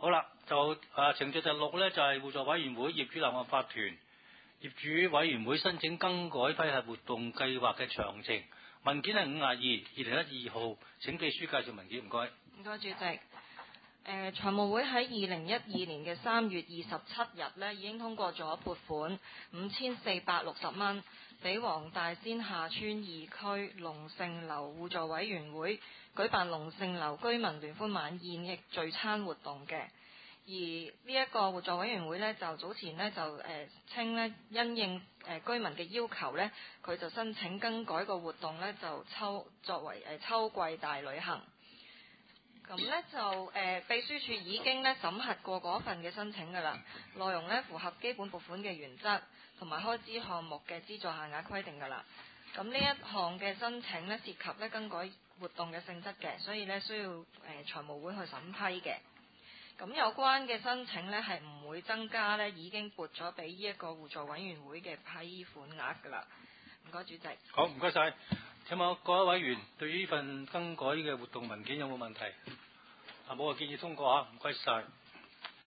好啦，就程序第6咧，就係互助委員會業主立案法團業主委員會申請更改批核活動計劃嘅詳情，文件係52/2012號，請秘書介紹文件，唔該。 唔該，主席。財務會喺2012年嘅3月27日呢已經通過咗撥款5460蚊，俾黃大仙下村2區龍盛樓互助委員會舉辦龍盛樓居民聯歡晚宴嘅聚餐活動嘅。而呢一個互助委員會呢，就早前呢，就稱呢因應居民嘅要求呢，佢就申請更改個活動呢，就作為秋季大旅行。咁呢，就秘書處已經呢審核過嗰份嘅申請㗎啦，內容呢符合基本撥款嘅原則同埋開支項目嘅資助限額規定㗎啦。咁呢一項嘅申請呢，涉及呢更改活動嘅性質嘅，所以呢需要財務會去審批嘅。咁有關嘅申請呢，係唔會增加呢已經撥咗俾呢一個互助委員會嘅批款額㗎啦。唔該，主席。 好，唔該晒。請問各位委員對於呢份更改嘅活動文件有冇問題？冇，建議通過嚇，唔該晒。